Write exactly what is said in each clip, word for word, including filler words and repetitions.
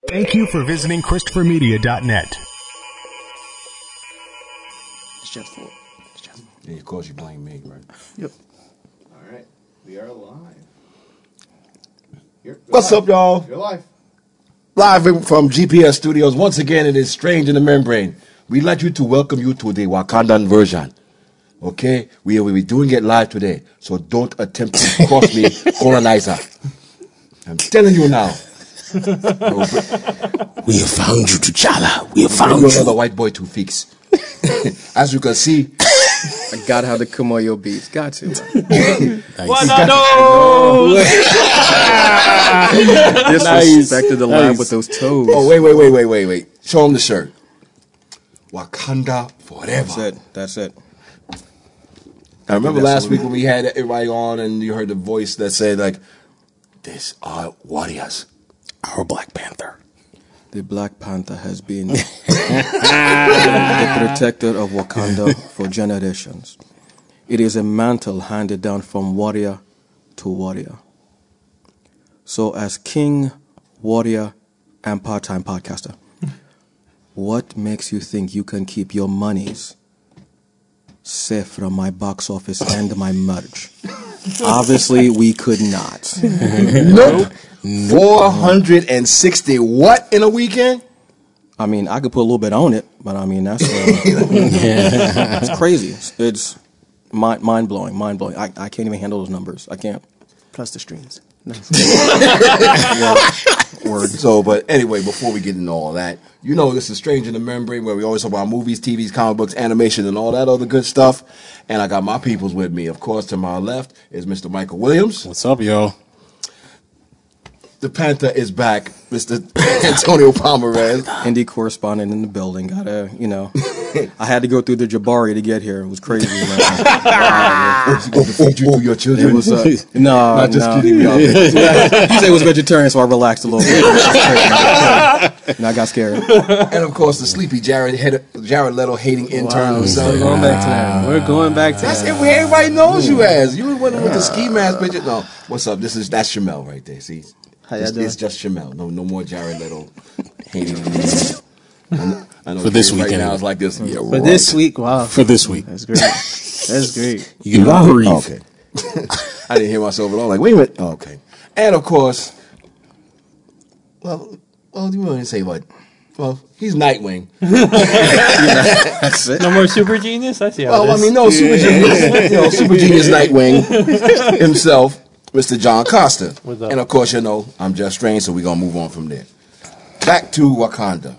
Thank you for visiting Christopher Media dot net. It's just for. It's just for. Yeah, of course you blame me, right? Yep. All right, we are live. You're, you're What's live. up, y'all? You're live. Live from G P S Studios. Once again, it is Strange in the Membrane. We'd like you to welcome you to the Wakandan version. Okay? We will be doing it live today. So don't attempt to cross me, colonizer. I'm telling you now. We have found you, T'Challa. We have found you. you. Another white boy to fix. As you can see, I gotta have the Kumoyo beats. Got to. Nice. Disrespected the Nice. line with those toes. oh, wait, wait, wait, wait, wait, wait. Show him the shirt. Wakanda forever. That's it. That's it. I remember That's last what week we- when we had everybody on and you heard the voice that said, like, these are warriors. Our Black Panther. The Black Panther has been the protector of Wakanda for generations. It is a mantle handed down from warrior to warrior. So as king, warrior, and part-time podcaster, what makes you think you can keep your monies safe from my box office and my merch? Obviously, we could not. Nope. four hundred sixty what in a weekend? I mean, I could put a little bit on it, but I mean, that's uh, it's crazy. It's, it's mind, mind-blowing, mind-blowing. I, I can't even handle those numbers. I can't. Plus the streams. Nice. Word. So, but anyway, before we get into all that, you know this is Strange in the Membrane, where we always talk about movies, T Vs, comic books, animation, and all that other good stuff. And I got my peoples with me. Of course, to my left is Mister Michael Williams. What's up, y'all? The Panther is back, Mister Antonio Pomerez. Indie correspondent in the building. Gotta, you know, I had to go through the Jabari to get here. It was crazy, man. What's going to feed you to your children? It was uh, no, Not just no. kidding, y'all. He said it was vegetarian, so I relaxed a little bit. And I got scared. And of course, the sleepy Jared Hed- Jared Leto hating intern himself. We're going back to that. We're going back to That's that. it. Everybody knows you as. You went with the ski mask picture. No, what's up? This is that's Shamel right there. See, How y'all it's, doing? it's just Shamel. No, no more Jared Leto hating. I know, I know For this right weekend. now it's like this. Yeah, For right. this week, wow. For this week. That's great. That's great. You can breathe. Oh, okay. I didn't hear myself at all. Like, wait a minute. Oh, okay. And of course, well, well, you want to say what? Well, he's Nightwing. That's it. No more Super Genius? I see how Well, it I is. mean, no, Super Genius, you know, Super Genius Nightwing himself, Mister John Costa. What's up? And of course, you know, I'm Just Strange, so we're gonna move on from there. Back to Wakanda.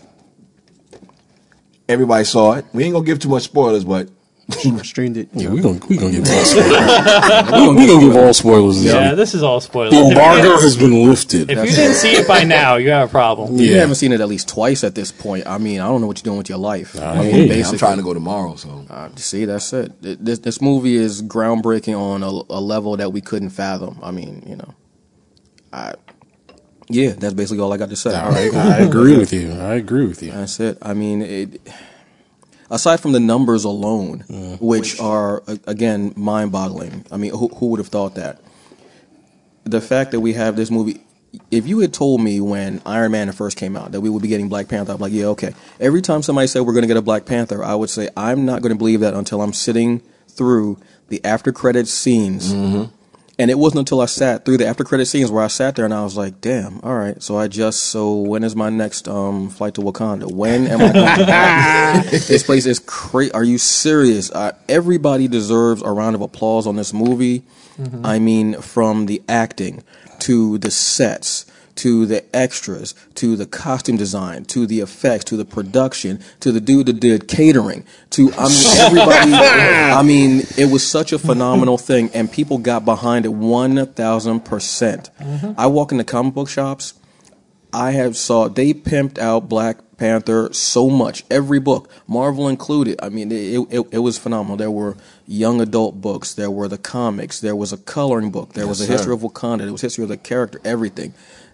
Everybody saw it. We ain't gonna give too much spoilers, but Streamed it. Yeah, we're gonna we gonna give all spoilers. We're gonna, we gonna give all spoilers. Yeah, this is all spoilers. The If you embargo didn't- has been lifted. If you didn't see it by now, you have a problem. You Yeah. haven't seen it at least twice at this point. I mean, I don't know what you're doing with your life. I I mean, hear you. I'm basically, I'm trying to go tomorrow, so Uh, see, that's it. It- This, this movie is groundbreaking on a, a level that we couldn't fathom. I mean, you know, I, yeah, that's basically all I got to say. All right, I agree with you. I agree with you. That's it. I mean, it, aside from the numbers alone, which are, a- again, mind-boggling. I mean, who, who would have thought that? The fact that we have this movie, if you had told me when Iron Man first came out that we would be getting Black Panther, I'm like, yeah, okay. Every time somebody said we're going to get a Black Panther, I would say, I'm not going to believe that until I'm sitting through the after-credits scenes. And it wasn't until I sat through the after-credit scenes where I sat there and I was like, damn, all right, so I just, so when is my next um, flight to Wakanda? When am I going back? This place is crazy. Are you serious? Uh, everybody deserves a round of applause on this movie. I mean, from the acting to the sets, to the extras, to the costume design, to the effects, to the production, to the dude that did catering, to, I mean, everybody. I mean, it was such a phenomenal thing, and people got behind it one thousand percent. I walk into comic book shops, I have saw, they pimped out Black Panther so much. Every book, Marvel included. I mean, it, it, it was phenomenal. There were young adult books. There were the comics. There was a coloring book. There was a Yes, history sir. of Wakanda. There was history of the character, everything.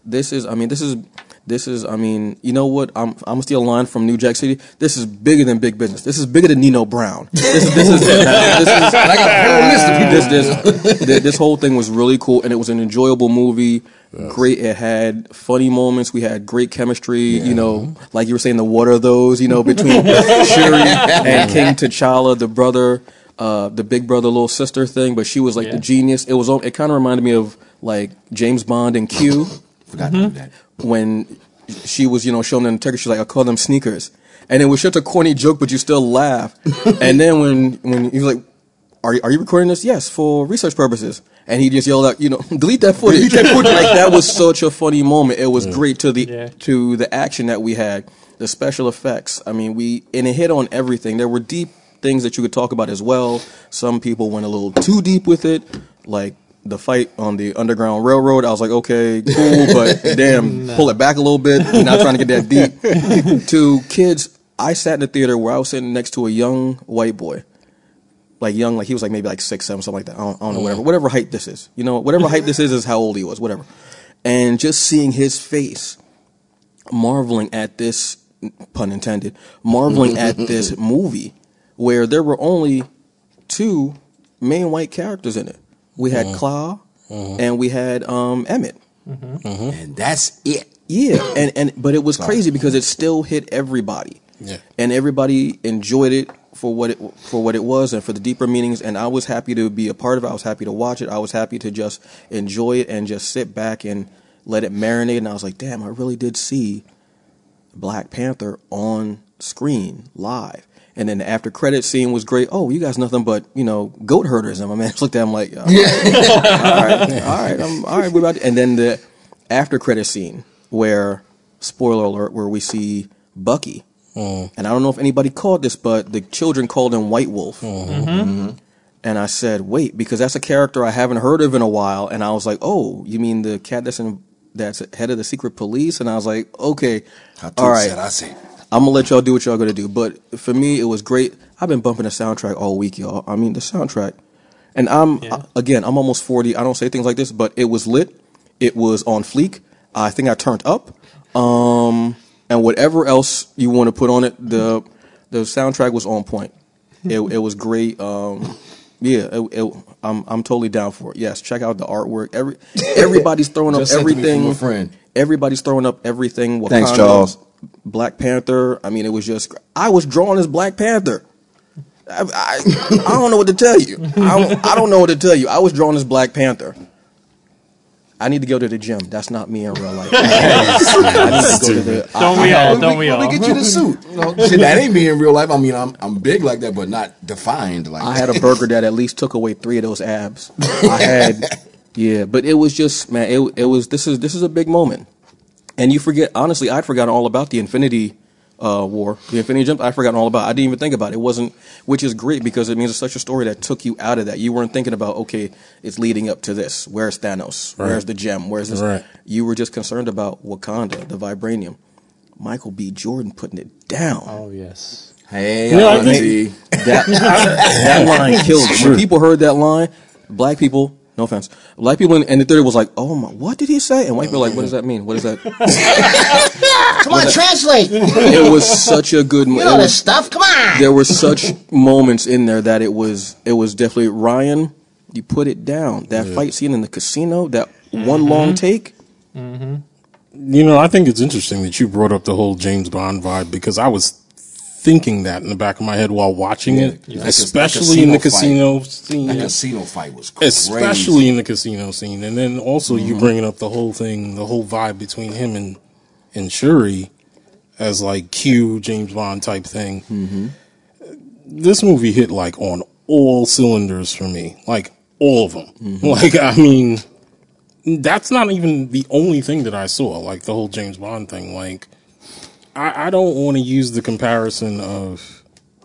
this is. I mean, this is. This is. I mean, you know what? I'm. I'm gonna steal a line from New Jack City. This is bigger than Big Business. This is bigger than Nino Brown. This is. This is. this is I got a whole list of people. this, this, this, this whole thing was really cool, and it was an enjoyable movie. Yes. Great. It had funny moments. We had great chemistry. Yeah. You know, like you were saying, the what are those? You know, between Shuri and King T'Challa, the brother, uh, the big brother, little sister thing. But she was like yeah. the genius. It was. It kind of reminded me of like James Bond and Q. Forgot mm-hmm. to do that. When she was, you know, showing them the Turkish, she's like, I call them sneakers. And it was such a corny joke, but you still laugh. And then when when he was like, are you, are you recording this? Yes, for research purposes. And he just yelled out, you know, delete that footage. Delete that footage. Like, that was such a funny moment. It was yeah. great to the yeah. to the action that we had, the special effects. I mean, we, and it hit on everything. There were deep things that you could talk about as well. Some people went a little too deep with it, like the fight on the Underground Railroad. I was like, okay, cool, but damn, no. pull it back a little bit. We're not trying to get that deep. To kids, I sat in the theater where I was sitting next to a young white boy. Like young, like he was like maybe like six, seven, something like that. I don't, I don't know, whatever, whatever height this is. You know, whatever height this is is how old he was, whatever. And just seeing his face, marveling at this, pun intended, marveling at this movie where there were only two main white characters in it. We had mm-hmm. Claw mm-hmm. and we had um, Emmett, mm-hmm. Mm-hmm. and that's it. Yeah, and and but it was crazy because it still hit everybody, yeah. and everybody enjoyed it for what it for what it was and for the deeper meanings. And I was happy to be a part of it. I was happy to watch it. I was happy to just enjoy it and just sit back and let it marinate. And I was like, damn, I really did see Black Panther on screen live. And then the after credit scene was great. Oh, you guys nothing but, you know, goat herders. And my man just looked at him like, oh, yeah. all right, all right, I'm, all right, we're about to. And then the after credit scene where, spoiler alert, where we see Bucky. Mm. And I don't know if anybody caught this, but the children called him White Wolf. Mm-hmm. Mm-hmm. And I said, wait, because that's a character I haven't heard of in a while. And I was like, oh, you mean the cat that's in, that's head of the secret police? And I was like, okay, all right. Said, I see. I'm going to let y'all do what y'all going to do. But for me, it was great. I've been bumping the soundtrack all week, y'all. I mean, the soundtrack. And I'm, yeah. uh, again, I'm almost forty. I don't say things like this, but it was lit. It was on fleek. I think I turned up. Um, and whatever else you want to put on it, the the soundtrack was on point. It, it was great. Um, yeah, it, it, I'm I'm totally down for it. Yes, check out the artwork. Every Everybody's throwing up everything. Friend. Everybody's throwing up everything. Wakanda, Thanks, Charles. Black Panther. I mean, it was just. I was drawn as Black Panther. I, I, I don't know what to tell you. I don't, I don't know what to tell you. I was drawn as Black Panther. I need to go to the gym. That's not me in real life. I need to go to the. Don't I, we I all? had, Don't we all? Let me get you the suit. You know, shit, that ain't me in real life. I mean, I'm I'm big like that, but not defined like. I that. had a burger that at least took away three of those abs. I had, yeah, but it was just man. It it was this is this is a big moment, and you forget. Honestly, I'd forgotten all about the Infinity. Uh, war, the Infinity Jump, I forgotten all about. I didn't even think about it. It wasn't, which is great because it means it's such a story that took you out of that. You weren't thinking about, okay, it's leading up to this. Where's Thanos? Right. Where's the gem? Where's this? Right. You were just concerned about Wakanda, the vibranium. Michael B. Jordan putting it down. Oh yes. Hey, you know, I think that that line killed me. When people heard that line, black people. No offense. Black people in, in the theater was like, "Oh my, what did he say?" And white people were like, "What does that mean? What is that?" Come on, translate. It was such a good. You know this stuff. Come on. There were such moments in there that it was. It was definitely Ryan. You put it down. That yeah. fight scene in the casino. That mm-hmm. one long take. Mm-hmm. You know, I think it's interesting that you brought up the whole James Bond vibe because I was thinking that in the back of my head while watching yeah, it, like especially in the casino fight. scene. That casino fight was crazy. Especially in the casino scene. And then also mm-hmm. you bringing up the whole thing, the whole vibe between him and, and Shuri as like Q, James Bond type thing. Mm-hmm. This movie hit like on all cylinders for me. Like all of them. Mm-hmm. Like, I mean, that's not even the only thing that I saw. Like the whole James Bond thing. Like, I, I don't want to use the comparison of,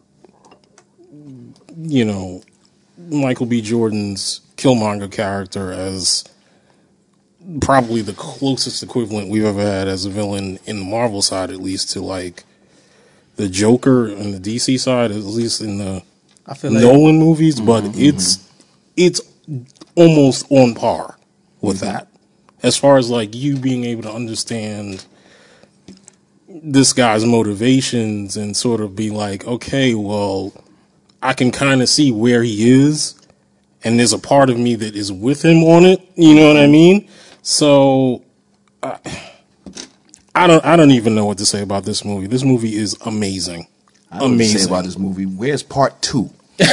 you know, Michael B. Jordan's Killmonger character as probably the closest equivalent we've ever had as a villain in the Marvel side, at least, to like the Joker and the D C side, at least in the I feel like Nolan movies. Mm-hmm, but mm-hmm. it's it's almost on par with mm-hmm. that. as far as like you being able to understand this guy's motivations and sort of be like, okay, well, I can kind of see where he is, and there's a part of me that is with him on it. You know what I mean? So I, I don't, I don't even know what to say about this movie. This movie is amazing. I don't amazing. say about this movie. Where's part two?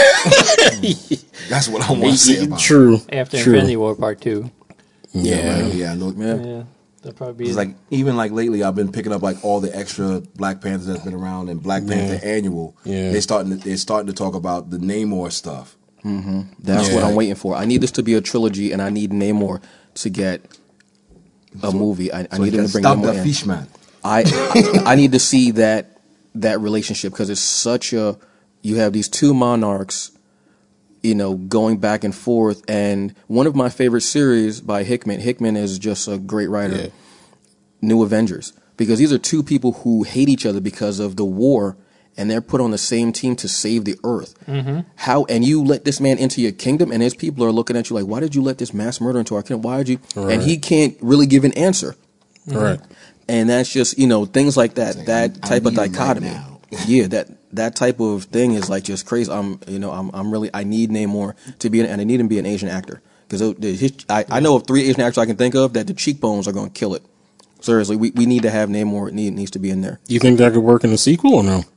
That's what I want to say about it. True. After True. Infinity War Part Two. Yeah, Yeah. right, yeah, I know. Yeah. Yeah, that'll probably be It's like even like lately, I've been picking up like all the extra Black Panthers that's been around and Black Panther Annual. Yeah. They starting to, they're starting to talk about the Namor stuff. That's Yeah. what I'm waiting for. I need this to be a trilogy, and I need Namor to get a movie. I, I So need you him can to bring stop Namor that in. fish man. I, I I need to see that that relationship because it's such a you have these two monarchs, you know, going back and forth. And one of my favorite series by Hickman. Hickman is just a great writer. Yeah. New Avengers, because these are two people who hate each other because of the war, and they're put on the same team to save the Earth. Mm-hmm. How and you let this man into your kingdom, and his people are looking at you like, why did you let this mass murder into our kingdom? Why did you? Right. And he can't really give an answer. Right. And that's just, you know, things like that, like, that I type of need him right dichotomy. now. Yeah, that that type of thing is like just crazy. I'm, you know, I'm, I'm really, I need Namor to be, an, and I need him to be an Asian actor because I, I know of three Asian actors I can think of that the cheekbones are going to kill it. Seriously, we, we need to have Namor. It need, needs to be in there. You think that could work in a sequel or no?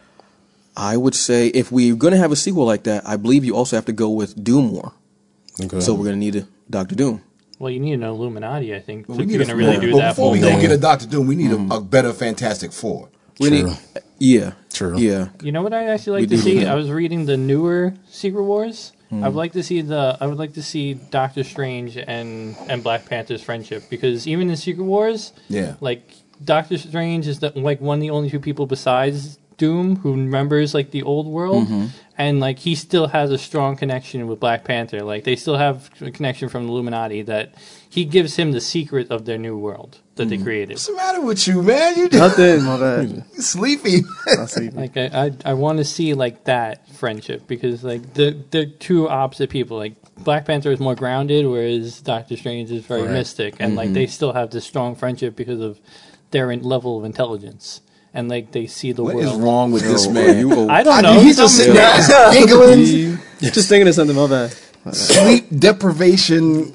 I would say if we're going to have a sequel like that, I believe you also have to go with Doom War. Okay. So we're going to need a Doctor Doom. well, you need an Illuminati, I think, Well, if we you're need going a- to really well, do but that. Before we full go thing. get a Doctor Doom, we need a, a better Fantastic Four. We True. need, yeah, True. yeah. You know what I actually We like to do see? need that. I was reading the newer Secret Wars. I would like to see the. I would like to see Doctor Strange and and Black Panther's friendship, because even in Secret Wars, Yeah. like Doctor Strange is the, like one of the only two people besides Doom who remembers like the old world, and like he still has a strong connection with Black Panther. Like they still have a connection from the Illuminati, that he gives him the secret of their new world that they created. What's the matter with you, man? You Nothing, my bad. sleepy. I'll see. Like I, I, I want to see like that friendship, because like the the two opposite people. Like Black Panther is more grounded, whereas Doctor Strange is very Right. mystic, and like they still have this strong friendship because of their in- level of intelligence, and like they see the What world. is wrong with this Yo, man? you- I don't I know. mean, he's just sitting there giggling, Just thinking of something, my bad. sleep deprivation.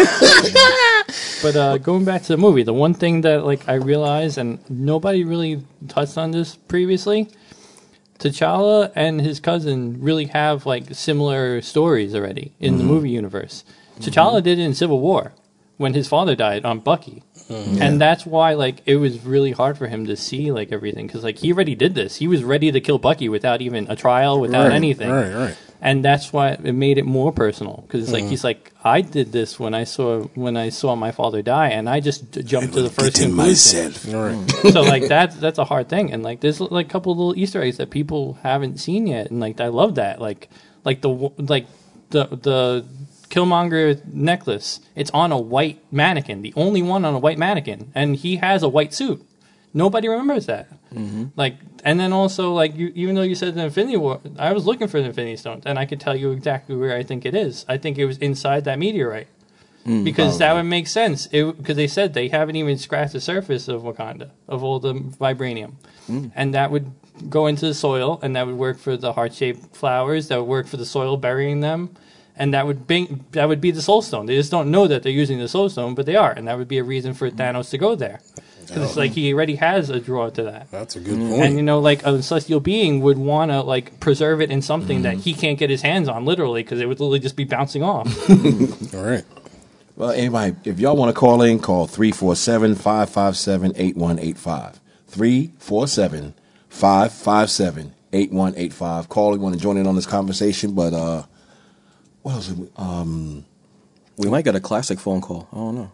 But uh, going back to the movie, the one thing that like I realized, and nobody really touched on this previously, T'Challa and his cousin really have like similar stories already in the movie universe. T'Challa did it in Civil War when his father died on Bucky. And that's why like it was really hard for him to see like everything, because like he already did this. He was ready to kill Bucky without even a trial, without Right, anything. right, right. And that's why it made it more personal, because it's like he's like, I did this when I saw when I saw my father die, and I just j- jumped to the first Get in conclusion. myself. All right. So like that's that's a hard thing, and like there's like a couple of little Easter eggs that people haven't seen yet, and like I love that, like like the w- like the the Killmonger necklace. It's on a white mannequin, the only one on a white mannequin, and he has a white suit. Nobody remembers that. Like, and then also like you, even though you said the Infinity War, I was looking for the Infinity Stones, and I could tell you exactly where I think it is. I think it was inside that meteorite. Because that would make sense. Because they said they haven't even scratched the surface of Wakanda, of all the vibranium. And that would go into the soil, and that would work for the heart-shaped flowers, that would work for the soil burying them, and that would be, that would be the Soul Stone. They just don't know that they're using the Soul Stone, but they are, and that would be a reason for Thanos to go there. Because it's like he already has a draw to that. That's a good And point. you know, like a celestial being would want to like preserve it in something that he can't get his hands on, literally, because it would literally just be bouncing off. All right. Well, anybody, if y'all want to call in, call three four seven, five five seven, eight one eight five. three four seven, five five seven, eight one eight five. Call if you want to join in on this conversation. But uh, what else? We, um, We might get a classic phone call. I don't know.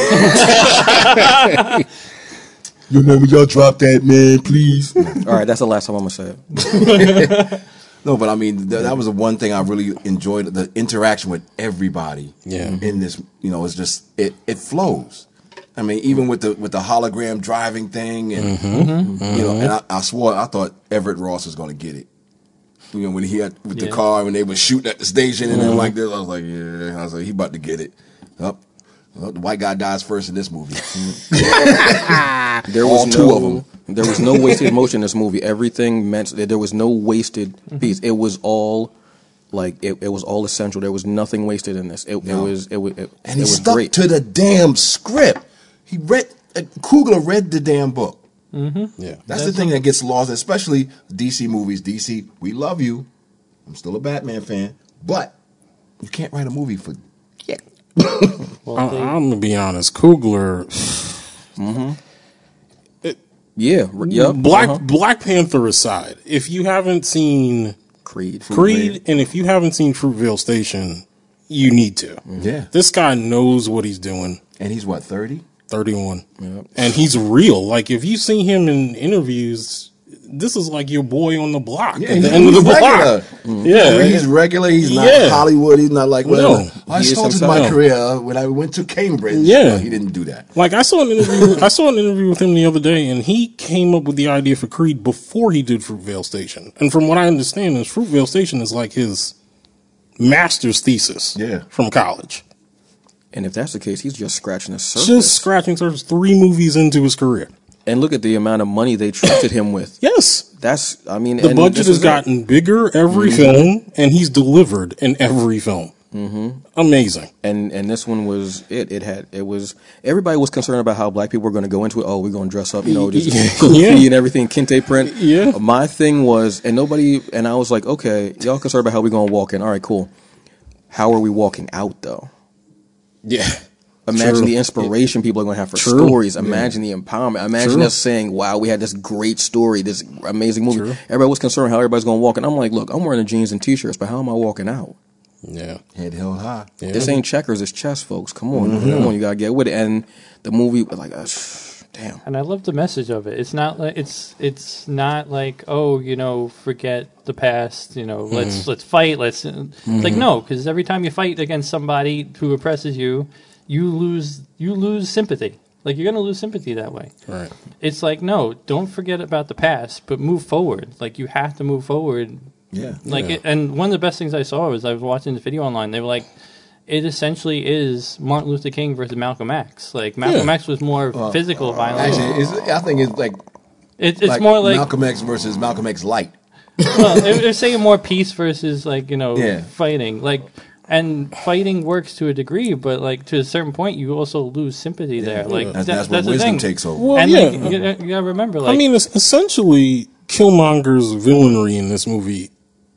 you remember y'all drop that, man, please. All right, that's the last time I'm gonna say it. No, but I mean, th- that was the one thing I really enjoyed, the interaction with everybody. Yeah. In this, you know, it's just, it, it flows. I mean, even with the with the hologram driving thing, and you know, and I, I swore I thought Everett Ross was going to get it. You know, when he had with the Yeah. car when they were shooting at the station and then like this, I was like, yeah, I was like, he about to get it. Up, Well, the white guy dies first in this movie. There was All no, two of them. There was no wasted motion in this movie. Everything meant that there was no wasted piece. It was all like it, it was all essential. There was nothing wasted in this. It, No. it was it, was- it, And it he was stuck great. to the damn script. He read, uh, Coogler read the damn book. Yeah. That's the thing that gets lost, especially D C movies. D C, we love you. I'm still a Batman fan, but you can't write a movie for shit. Well, I, they- I'm gonna be honest. Coogler, yeah, r- yep. Black uh-huh. Black Panther aside, if you haven't seen Creed, Creed, and if you haven't seen Fruitvale Station, you need to. Yeah. This guy knows what he's doing. And he's what, thirty? thirty-one. And he's real. Like, if you see him in interviews, this is like your boy on the block Yeah, at he's, the end of the he's block. regular. Yeah. He's regular. He's not Yeah. Hollywood. He's not like, well, No. I He is started himself. my No. career when I went to Cambridge. Yeah. No, he didn't do that. Like, I saw an interview. I saw an interview with him the other day, and he came up with the idea for Creed before he did Fruitvale Station. And from what I understand, is Fruitvale Station is like his master's thesis. Yeah. From college. And if that's the case, he's just scratching the surface. Just scratching surface. Three movies into his career. And look at the amount of money they trusted him with. Yes. That's, I mean, The and budget this has is it. gotten bigger every film, and he's delivered in every film. Mm-hmm. Amazing. And and this one was it. It had it was everybody was concerned about how black people were going to go into it. Oh, we're going to dress up, you know, just goofy Yeah. and everything, kente print. Yeah. My thing was, and nobody, and I was like, okay, y'all concerned about how we going to walk in. All right, cool. How are we walking out though? Yeah. Imagine True. the inspiration people are going to have for True. stories. Imagine the empowerment. Imagine True. us saying, wow, we had this great story, this amazing movie. True. Everybody was concerned how everybody's going to walk in. I'm like, look, I'm wearing the jeans and t-shirts, but how am I walking out? Yeah. Head held high. Yeah. This ain't checkers, it's chess, folks. Come on, come on, you gotta get with it. And the movie, like, uh, damn. And I love the message of it. It's not like it's it's not like, oh, you know, forget the past. You know, let's let's fight. Let's it's like no, because every time you fight against somebody who oppresses you, you lose you lose sympathy. Like you're gonna lose sympathy that way. Right. It's like no, don't forget about the past, but move forward. Like you have to move forward. Yeah. Like Yeah. it, and one of the best things I saw was I was watching the video online. They were like, it essentially is Martin Luther King versus Malcolm X. Like Malcolm Yeah. X was more physical violence. Actually, it's, I think it's like, It, it's like more like Malcolm X versus Malcolm X Light. well, they're, they're saying more peace versus like you know Yeah. fighting. Like and fighting works to a degree, but like to a certain point, you also lose sympathy there. Like That's, that- that's when the wisdom thing. takes over. Well, And yeah. like, you, gotta- you gotta remember, like I mean, it's essentially, Killmonger's villainry in this movie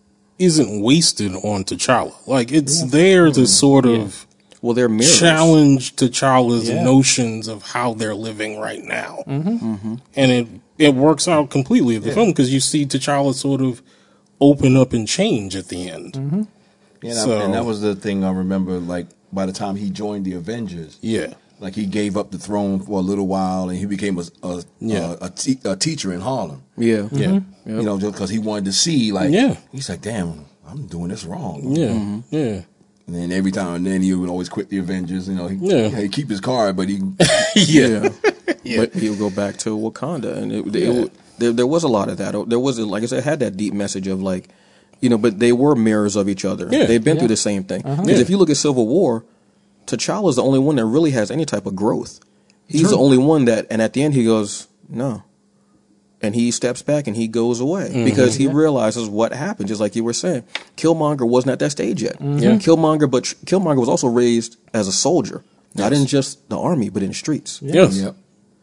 isn't wasted on T'Challa. Like, it's there to sort of Well, they're mirrors. challenge T'Challa's Yeah. notions of how they're living right now. Mm-hmm. And it it works out completely in the film because you see T'Challa sort of open up and change at the end. Mm-hmm. Yeah, So- and that was the thing I remember, like, by the time he joined the Avengers, Yeah. like, he gave up the throne for a little while, and he became a, a, Yeah. a, a, te- a teacher in Harlem. Yeah. Yeah. You know, just because he wanted to see, like, Yeah. he's like, damn, I'm doing this wrong. Yeah. Yeah. And then every time and then he would always quit the Avengers. You know, he, Yeah. he'd keep his card, but he, Yeah. But he'll go back to Wakanda, and it, it, Yeah. there, there was a lot of that. There was, like I said, it had that deep message of like, you know, but they were mirrors of each other. Yeah. They've been Yeah. through the same thing. Because Yeah. if you look at Civil War, T'Challa's the only one that really has any type of growth. He's True. the only one that, and at the end he goes, no. And he steps back and he goes away Mm-hmm. because he realizes what happened, just like you were saying. Killmonger wasn't at that stage yet. Mm-hmm. Yeah. Killmonger, but Killmonger was also raised as a soldier, not in just the army, but in the streets. Yes. yep.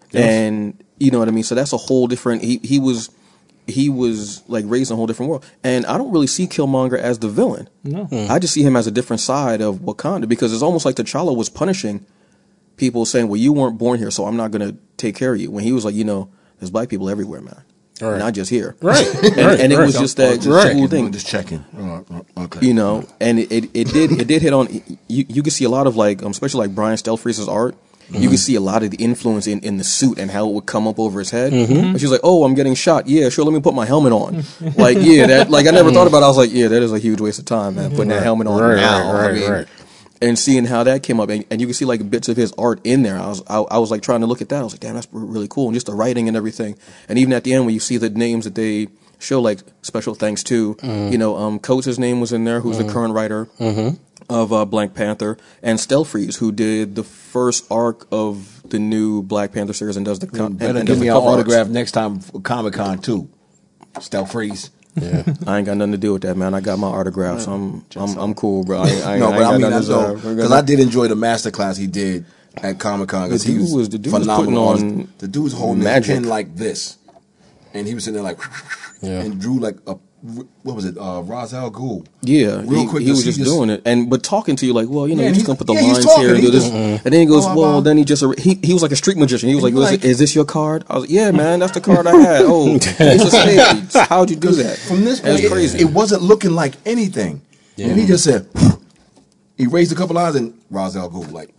And you know what I mean? So that's a whole different, he, he was, he was like raised in a whole different world. And I don't really see Killmonger as the villain. No. I just see him as a different side of Wakanda because it's almost like T'Challa was punishing people saying, well, you weren't born here, so I'm not going to take care of you. When he was like, you know, there's black people everywhere, man. Right. Not just here. Right. And, right. and it right. was just that just cool checking, thing. just checking. Uh, uh, okay. You know, and it, it, it did it did hit on, you, you could see a lot of like, um, especially like Brian Stelfreeze's art. You could see a lot of the influence in, in the suit and how it would come up over his head. And she's like, "Oh, I'm getting shot. Yeah, sure. Let me put my helmet on." Like, yeah, that. Like, I never thought about it. I was like, "Yeah, that is a huge waste of time, man. Putting that helmet on Right, now." right, I right, mean, right. and seeing how that came up, and, and you can see like bits of his art in there. I was, I, I was like trying to look at that. I was like, "Damn, that's really cool." And just the writing and everything. And even at the end, when you see the names that they show, like special thanks to, you know, um, Coates' name was in there, who's the current writer. of uh, Black Panther, and Stelfreeze, who did the first arc of the new Black Panther series and does the co- and, Better and give does me the an cover arts. autograph next time for Comic Con too. Stealth Freeze. Yeah. I ain't got nothing to do with that, man. I got my autograph, so I'm I'm, I'm cool, bro. I, ain't- I, ain't- No, I but I ain't mean, got I nothing know to say. because I did enjoy the masterclass he did at Comic Con. The dude he was, was- the dude was phenomenal. putting on the dude was holding magic. his pen like this, and he was sitting there like, Yeah. and drew like a what was it? Uh, Ra's al Ghul. Yeah, Real he, quick he to was see just this- doing it, and but talking to you like, well, you know, Yeah, you're just he's- gonna put the yeah, he's lines here talking. and do He this, just- and then he goes, Oh, well, wow. then he just he he was like a street magician. He was like, was like- it, is this your card? I was like, yeah, man, that's the card I had. Oh, it's a spade. How'd you do that? From this That's point, it, crazy. it wasn't looking like anything. And he just said, he raised a couple lines and Ra's al Ghul like,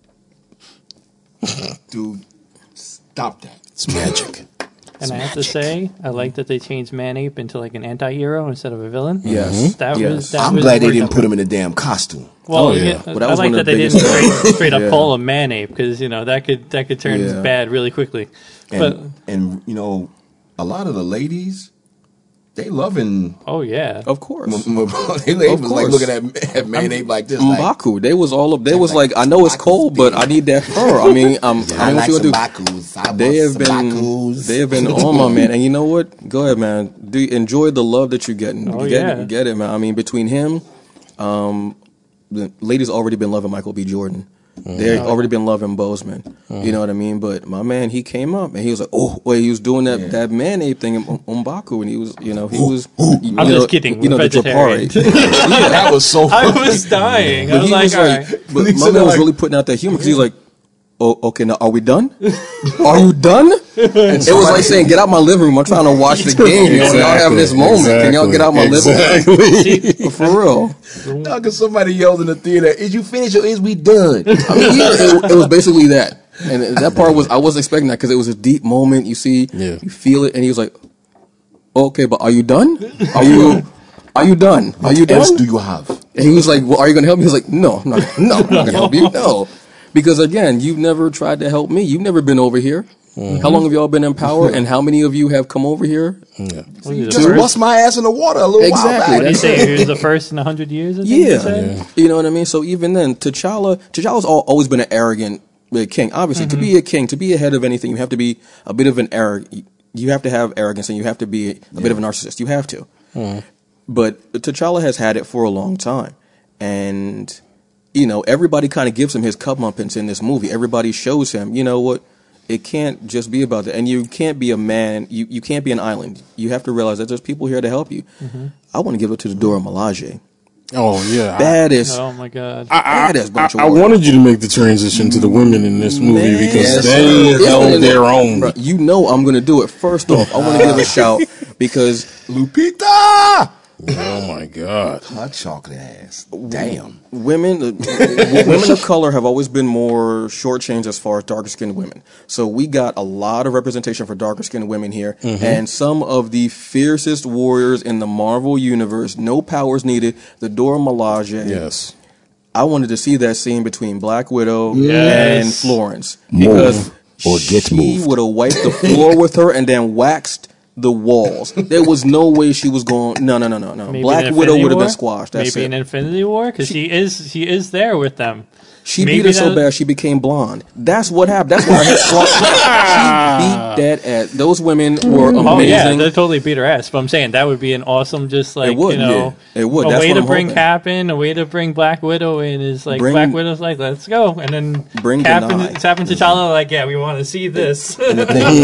dude, stop that. It's magic. And I have to say, I like that they changed Manape into like an anti-hero instead of a villain. Yes. That Yes. was. That I'm was glad they worked didn't out put him in a damn costume. Well, Oh, yeah. yeah, Well, that I was like one that of the they didn't biggest- straight, straight up Yeah. call him Manape because you know that could that could turn Yeah. bad really quickly. And, But and you know, a lot of the ladies, they loving. oh yeah, Of course. M- M- they they Of was like course. looking at, at man ape like this. Like, Mbaku, they was all up. They was like, I know it's cold, but I need that fur. I mean, I'm, I mean, what you gonna do? Bakus. I They want have some been, Bakus. they have been on my man, and you know what? Go ahead, man. Do enjoy the love that you're getting. Oh, you get yeah. it, you get it, man. I mean, between him, um, the ladies already been loving Michael B. Jordan. They've already been loving Bozeman. You know what I mean? But my man, he came up and he was like, oh, wait, he was doing that Yeah. that man ape thing in Um- Umbaku, and he was, you know, he was. You I'm know, just kidding. You know, We're the vegetarian. Trapari. yeah, that was so. I funny. was dying. I But was he like, was all like, right. but He my said man was like- really putting out that humor because he was like, "Oh, okay, now are we done? Are you done?" It was like saying, "Get out my living room. I'm trying to watch the game. You know, y'all having this moment. Can y'all get out my living room for real?" No, because somebody yelled in the theater, "Is you finished or is we done?" I mean, yeah, it, it was basically that, and that part was I wasn't expecting that because it was a deep moment. You see, Yeah. you feel it, and he was like, "Okay, but are you done? Are you?" Are you done? Are you What else done? do you have? And he was like, "Well, are you going to help me?" He was like, "No, I'm not. No, I'm not going to help you. No, because again, you've never tried to help me. You've never been over here. How long have y'all been in power? And how many of you have come over here? Yeah. Was he the Just first? bust my ass in the water a little Exactly. while back. What did he That's say? He was the first in a hundred years. I think he Yeah. said? You know what I mean. So even then, T'Challa, T'Challa's al- always been an arrogant uh, king. Obviously, to be a king, to be a head of anything, you have to be a bit of an arrogant. You have to have arrogance, and you have to be a, a bit of a narcissist. You have to. But T'Challa has had it for a long time, and you know everybody kind of gives him his comeuppance in this movie. Everybody shows him, you know what, it can't just be about that, and you can't be a man. You you can't be an island. You have to realize that there's people here to help you. I want to give it to the Dora Milaje, Oh yeah. I- baddest, Oh my god. baddest bunch I, of I warriors. wanted you to make the transition to the women in this movie Man, because yes, they sir. held Yeah. their own. Bro, you know I'm going to do it. First off, I want to give a shout because Lupita! Oh my god. Her chocolate ass. Damn. women uh, women of color have always been more shortchanged as far as darker skinned women. So we got a lot of representation for darker skinned women here, and some of the fiercest warriors in the Marvel universe. No powers needed. The Dora Milaje. Yes. I wanted to see that scene between Black Widow Yes. and Florence because or get she moved. would have wiped the floor with her and then waxed the walls. There was no way she was going. No, no, no, no, no. Maybe Black an Widow Infinity would have been War? squashed. That's Maybe it. an Infinity War because she is she is there with them. She Maybe beat her so that- bad she became blonde. That's what happened. That's why her hair swung. She beat that ass. Those women were amazing. Oh yeah, they totally beat her ass. But I'm saying that would be an awesome, just like would, you know, yeah. It would. a That's way what to I'm bring hoping. Cap in, a way to bring Black Widow in is like Bring- Black Widow's like, let's go, and then Bring Cap and Denai. Cap and T'Challa like, yeah, we want to see this. And the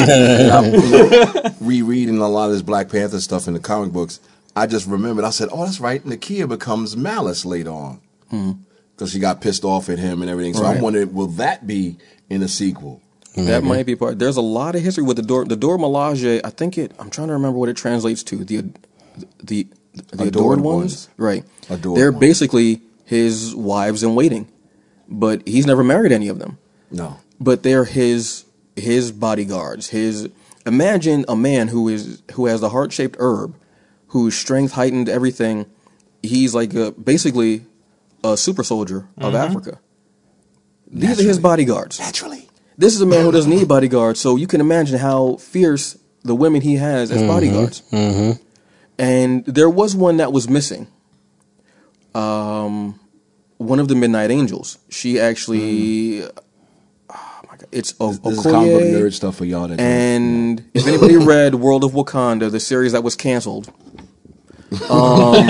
thing is, I'm rereading a lot of this Black Panther stuff in the comic books. I just remembered, I said, oh, that's right. Nakia becomes Malice later on. Because she got pissed off at him and everything. So Right. I'm wondering, will that be in a sequel? That might be part. There's a lot of history with the Dora. The Dora Milaje. I think it. I'm trying to remember what it translates to. The the the adored, Adored ones. ones. Right. Adored They're ones. basically his wives in waiting, but he's never married any of them. No. But they're his his bodyguards. His imagine a man who is who has the heart shaped herb, whose strength heightened everything. He's like a, basically a super soldier of Africa. These are his Naturally. bodyguards. Naturally. This is a man who doesn't need bodyguards, so you can imagine how fierce the women he has as bodyguards. And there was one that was missing. Um, one of the Midnight Angels. She actually, mm. oh my god, it's o- this, this is comic book Okoye. nerd stuff for y'all. That And don't. If anybody read World of Wakanda, the series that was canceled, um,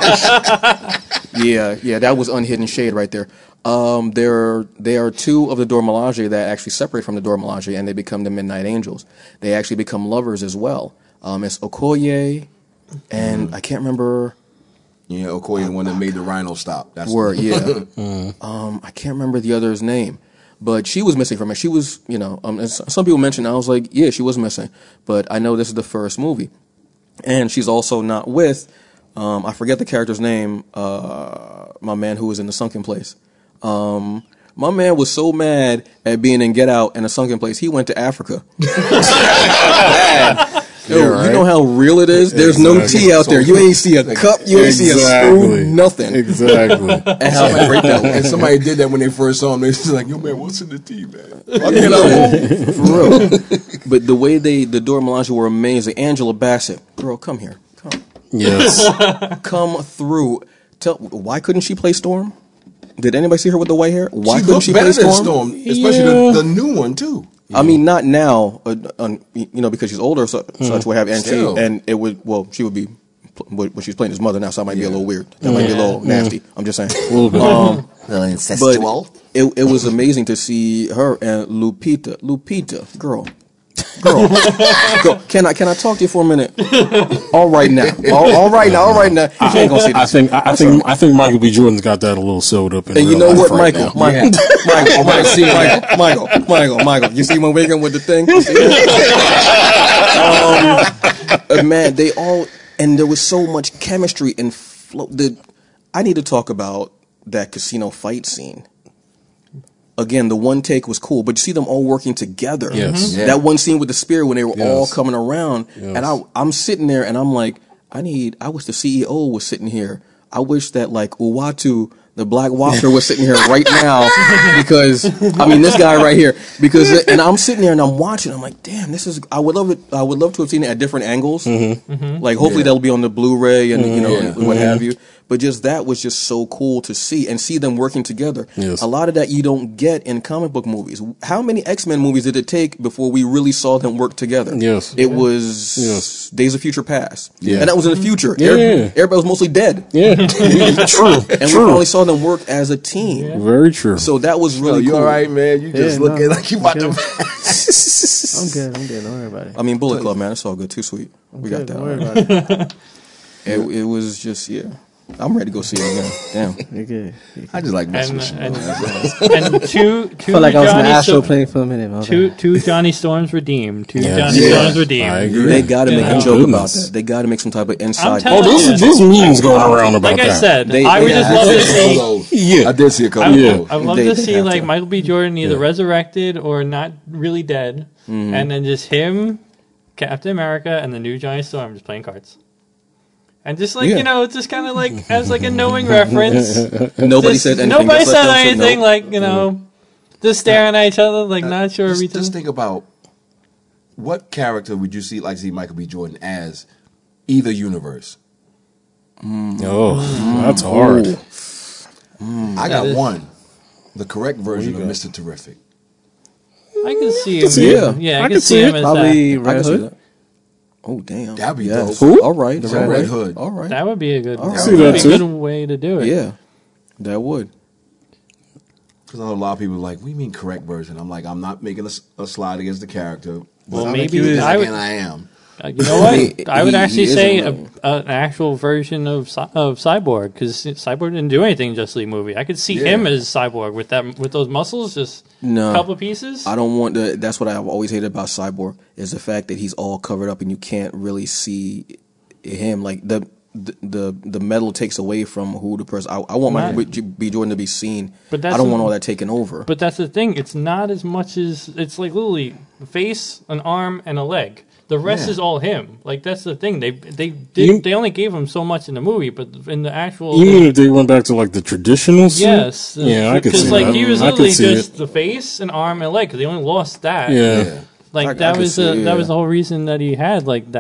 yeah, yeah, that was unhidden shade right there. Um, there, there are two of the Dora Milaje that actually separate from the Dora Milaje, and they become the Midnight Angels. They actually become lovers as well. Um, it's Okoye, and mm. I can't remember. Yeah, Okoye, the one that made the rhino stop. That's word. Yeah, mm. um, I can't remember the other's name, but she was missing from it. She was, you know, um, some people mentioned. I was like, yeah, she was missing, but I know this is the first movie, and she's also not with. Um, I forget the character's name. Uh, my man who was in The Sunken Place. Um, my man was so mad at being in Get Out and A Sunken Place, he went to Africa. Yo, yeah, right? You know how real it is? There's exactly. no tea out there. You ain't see a cup. You ain't exactly. see a spoon. Nothing. Exactly. And somebody, break that and somebody did that when they first saw him. They was like, yo, man, what's in the tea, man? I'll get out. For real. But the way they, the Dora Milaje were amazing. Angela Bassett. Girl, come here. Come. Yes. Come through. Tell, why couldn't she play Storm? Did anybody see her with the white hair? Why she couldn't she better play Storm? Storm? Especially yeah. the, the new one, too. I mean, not now, uh, uh, you know, because she's older, so, mm. such would have, and she, and it would, well, she would be, well, she's playing his mother now, so that might yeah. be a little weird. That yeah. might be a little nasty. I'm just saying. A little bit. Um, a little incestual. But it, it was amazing to see her and Lupita. Lupita, girl. Girl, girl, can I can I talk to you for a minute? All right now, all, all right now, all right now. You ain't gonna see this. I think I, I think I think Michael B. Jordan's got that a little sewed up. In and you know what, right Michael, Michael, yeah. Michael, Michael, Michael, Michael, Michael, Michael. You see my wigging with the thing? um, man, they all and there was so much chemistry and flow. The I need to talk about that casino fight scene. Again, the one take was cool, but you see them all working together. Yes. Mm-hmm. Yeah. That one scene with the spear when they were yes. all coming around, yes. and I, I'm sitting there and I'm like, I need. I wish the C E O was sitting here. I wish that like Uwatu, the Black Watcher, was sitting here right now because I mean this guy right here because and I'm sitting there and I'm watching. I'm like, damn, this is. I would love it. I would love to have seen it at different angles. Mm-hmm. Mm-hmm. Like hopefully yeah. that'll be on the Blu-ray and mm-hmm. you know yeah. and what mm-hmm. have you. But just that was just so cool to see and see them working together. Yes. A lot of that you don't get in comic book movies. How many X-Men movies did it take before we really saw them work together? Yes. It was yes. Days of Future Past. Yeah. And that was in the future. Yeah. Everybody, everybody was mostly dead. Yeah. True. And true. we finally saw them work as a team. Yeah. Very true. So that was really oh, you cool. all right, man? You just Yeah, looking no, like you about I'm to... I'm good. I'm good. Don't worry about it. I mean, Bullet Club, man, it's all good. Too sweet. I'm We good, got that. Don't worry about it. It, it was just, yeah. I'm ready to go see it again. Damn. You're good. You're good. I just like messing And, with and, you. and two, two I felt like I was in Johnny Astro Sto- playing for a minute. My two, bad. two Johnny Storms redeemed. Two Yes. Johnny Yeah. Storms redeemed. I agree. They got to make Yeah. a joke about Goodness. that. They got to make some type of inside. telling Oh, you. there's there's memes going around about Like that. I said, They- I would they just have love to to. see. Those. Yeah. I did see a I couple would, of those. I would love They- to they see have like to. Michael B. Jordan either Yeah. resurrected or not really dead, Mm-hmm. and then just him, Captain America, and the new Johnny Storm just playing cards. And just like Yeah. you know, it's just kind of like as like a knowing reference. Nobody Just- said anything. Nobody Just let said them say anything. no. Like you know, just staring at each other, like not sure Just, everything. just think about what character would you see like see Michael B. Jordan as either universe? Oh, that's hard. I got is- one, the correct version you of got? Mister Terrific. I can see him. see it. Yeah, I, I can can see see him it. as Probably I Red can see Hood. that. Oh damn. That'd be Yes. dope. Who? All right. The all Red right. Hood. All right. that. That would be a good. All right. That See would that be a too. good way to do it. Yeah. That would. Because I know a lot of people are like, we mean correct version. I'm like, I'm not making a, s- a slide against the character. But Well, I'm maybe then I would- again, I am. Uh, you know what? He- I would he- actually he is say a a, man. a, an actual version of Cy- of Cyborg because Cyborg didn't do anything in Justice League movie. I could see Yeah. him as Cyborg with that with those muscles, just No. a couple of pieces. I don't want to. That's what I've always hated about Cyborg is the fact that he's all covered up and you can't really see him. Like the the the, the metal takes away from who the person. I, I want Not- Michael B. Jordan to be seen. But that's I don't a- want all that taken over. But that's the thing; it's not as much as it's like literally a face, an arm, and a leg. The rest Yeah. is all him. Like that's the thing. They they did, You- they only gave him so much in the movie, but in the actual You mean if they went back to like the traditional suit? yes, Yeah, I could see because like that. he was I could literally see just it. the face, an arm, and a leg because they only lost that. Yeah. Yeah. Like I- I that could was see the it, that yeah. was the whole reason that he had like that.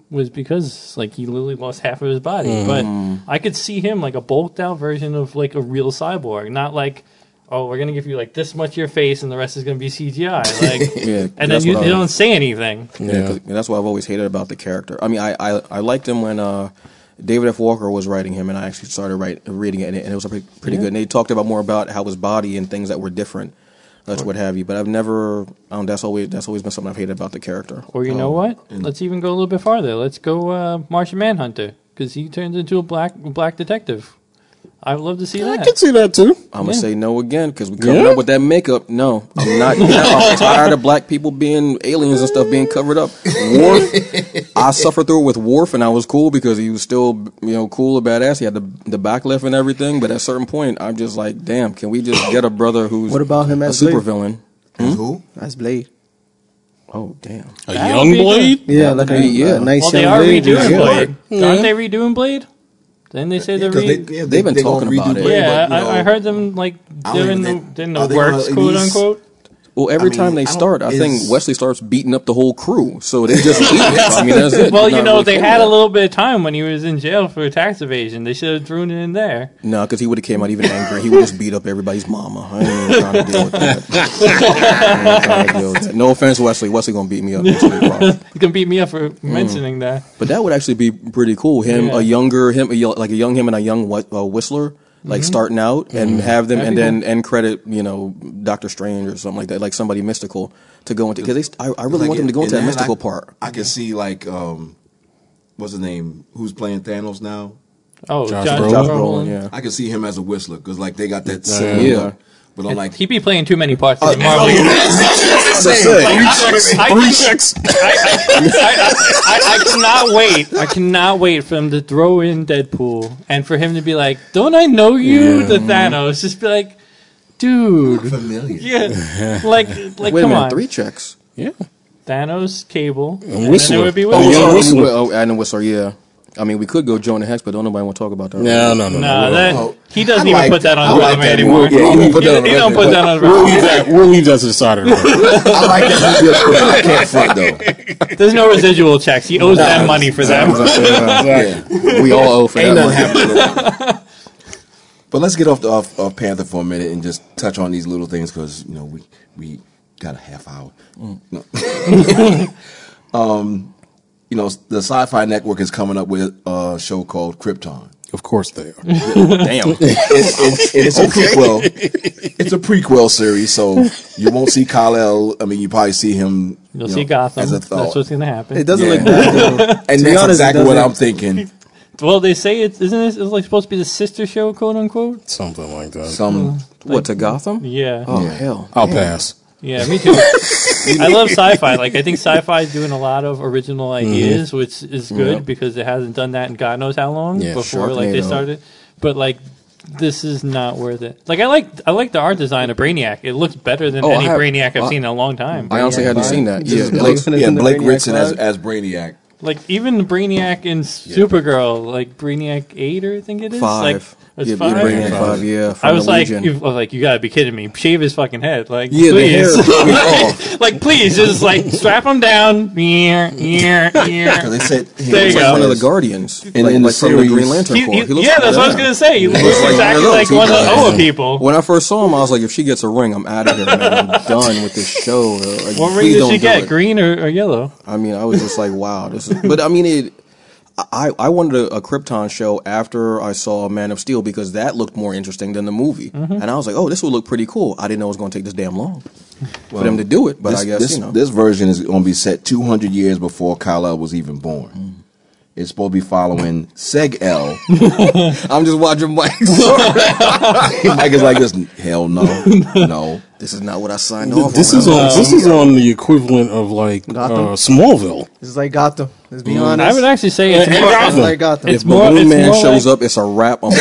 was because like he literally lost half of his body. Mm. But I could see him like a bulked out version of like a real cyborg, not like, oh, we're gonna give you like this much of your face and the rest is gonna be C G I. Like, Yeah, and then that's you, what they I- don't say anything. Yeah, 'cause that's what I've always hated about the character. I mean, I I, I liked him when uh, David F. Walker was writing him, and I actually started write, reading it, and it, and it was pretty, pretty Yeah. good. And they talked about more about how his body and things that were different, that's what have you. But I've never, um, that's always that's always been something I've hated about the character. Or you know what? Let's even go a little bit farther. Let's go uh, Martian Manhunter because he turns into a black black detective. I'd love to see I that. can see that too. I'm gonna Yeah. say no again because we covered Yeah? up with that makeup. No, I'm not. I'm tired of black people being aliens and stuff being covered up. Worf, I suffered through it with Worf, and I was cool because he was still, you know, cool, badass. He had the the back lift and everything. But at a certain point, I'm just like, damn, can we just get a brother who's What about him a as Blade? supervillain? Who? That's Blade. Oh, damn. A That young would be Blade? Yeah, like a, Yeah. a nice Well, they young are Blade. redoing Yeah. Blade. Yeah. Aren't they redoing Blade? Didn't they say they're Because re- they, yeah, They've been they gonna talking about redo it. Blade, Yeah, but, you know, I, I heard them like I don't doing the, even think- doing are the they gonna works, at quote least- unquote. Well, every I mean, time they I don't- start, I think is- Wesley starts beating up the whole crew. So they just eat it. I mean, that's it. Well, You're you not know, really they cool had with a that. little bit of time when he was in jail for tax evasion. They should have thrown it in there. No, because he would have came out even angry. He would just beat up everybody's mama. I ain't even trying to deal with that. I ain't trying to deal with that. No offense, Wesley. Wesley gonna beat me up. This week, bro. He's gonna beat me up for mentioning that. But that would actually be pretty cool. Him, Yeah. a younger him, a, yo- like a young him and a young Whi- uh, Whistler, like starting out, and have them, That'd and be then end credit, you know, Doctor Strange or something like that, like somebody mystical to go into. Because I, I really like, want them to go in into that that, mystical I, part. I can see like um, what's his name? Who's playing Thanos now? Oh, Josh Josh, Brolin. Josh Brolin. Brolin, yeah. I can see him as a Whistler because like they got that Yeah. similar Yeah. look. But I'm like, He'd be playing too many parts. Oh, in Marvel oh, Universe. that's it. I, Three checks. I, I, I cannot wait. I cannot wait for him to throw in Deadpool and for him to be like, "Don't I know you?" The Thanos. Just be like, dude. familiar. Yeah. Like, like, Wait a come minute, on. three checks. Yeah. Thanos, Cable, and, then Whistler. it would be Oh, Whistler. yeah, Whistler. Oh, and Whistler, yeah. I mean, we could go Jonah Hex, but don't nobody want to talk about that. No, no, no, Nah, no. that Oh, he doesn't I even like- put that on I the like resume that anymore. movie. Yeah, he won't put He, that on he the don't put resume. that on the We'll resume. leave that. We'll leave that to the side of the record. I like that movie. I can't front though. There's no residual checks. He owes them money for them. Exactly. We all owe for Ain't that. nothing money. happening. But let's get off the off, off Panther for a minute and just touch on these little things because you know we we got a half hour. No. um, you know the Sci-Fi Network is coming up with a show called Krypton. Of course they are. Damn. It, it, it's a prequel. It's a prequel series, so you won't see Kal-El. I mean, you probably see him. You'll you see know, Gotham. as a That's thought. what's going to happen. It doesn't Yeah. look bad. and be that's honest, it exactly what doesn't- I'm thinking. Well, they say it isn't it? It's like supposed to be the sister show, quote unquote. Something like that. Some What, to Gotham? Yeah, Oh, Yeah. hell. I'll pass. yeah, me too. I love sci-fi. Like I think sci-fi is doing a lot of original ideas, which is good because it hasn't done that in God knows how long Yeah, before. Like they Sharknado. started, but like this is not worth it. Like I like I like the art design of Brainiac. It looks better than Oh, I any have- Brainiac I've I- seen in a long time. I honestly hadn't Brainiac seen that. five? Yeah, Just it Blake- looks- It's yeah, in the Blake Brainiac Ritson as, five? as Brainiac. Like even Brainiac in Supergirl, like Brainiac eight, or I think it is. Five. Like it's yeah, five. Yeah, Brainiac five, yeah. I from was the like, Legion. you, I was like, you gotta be kidding me! Shave his fucking head, like, Yeah, the hair. please, I mean, oh. like, please, just like strap him down. Yeah, yeah, yeah. They said he There looks you like go. one of the Guardians. In- like, in the like from the series- Green Lantern He- Corps. he- He looks yeah, like that's what I was that. gonna say. He looks looks like exactly one of like those. one of the He Oa does. people. When I first saw him, I was like, if she gets a ring, I'm out of here, man. I'm done with this show. Like, What ring please did don't she do get? it. Green or, or yellow? I mean, I was just like, wow, this is. But I mean, it. I I wanted a, a Krypton show after I saw Man of Steel because that looked more interesting than the movie, Mm-hmm. and I was like, oh, this would look pretty cool. I didn't know it was going to take this damn long for them to do it, but this, I guess this, you know. this version is going to be set two hundred years before Kal-El was even born. Mm. It's supposed to be following Seg-El. I'm just watching Mike. Mike is like this. Hell no, no. This is not what I signed off This on. is on. This is on the equivalent of like uh, Gotham? Smallville. This is like Gotham. Let's be honest. I would actually say it's And more. Gotham. It's like Gotham. It's If more. Balloon It's Man more shows like, up, it's a wrap. I'm,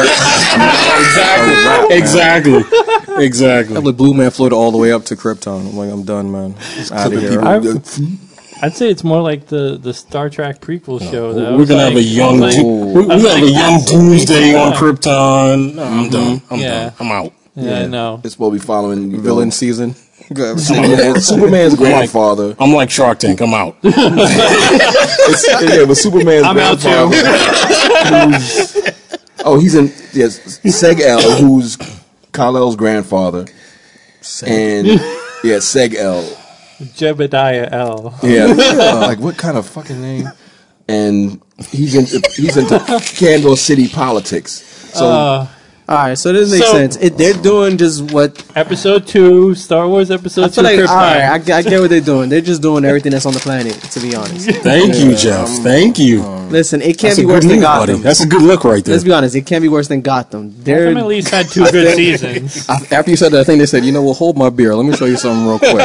Exactly. Exactly. Exactly. Like Blue Man floated all the way up to Krypton. I'm like, I'm done, man. Out of here. I- I'd say it's more like the, the Star Trek prequel show. Though. We're It's gonna have like- a young. like- do- we're we're gonna have a young Doomsday on Krypton. No, I'm done. I'm Yeah. done. I'm out. Yeah, no. It's supposed to be following you know, Villain season. Superman, Superman's grandfather. I'm like Shark Tank. I'm out. It's, yeah, but Superman's I'm out grandfather. Who's, oh, he's in yes, Seg-El, who's Kal-El's grandfather, and yeah, Seg-El. Jebediah L. Yeah, like what kind of fucking name? And he's in he's into Kansas City politics. So. Uh, All right, so this makes So- sense. It, they're doing just what episode two, Star Wars episode I two. feel like. All Krypton. right, I, get- I get what they're doing. They're just doing everything that's on the planet. To be honest, Thank you, Jeff. Thank you. listen, it can't That's a be good worse than move, buddy. Gotham. That's a good look right there. Let's be honest, it can't be worse than Gotham. They're Gotham at least had two good seasons. After you said that, I think they said, you know, well, hold my beer. Let me show you something real quick.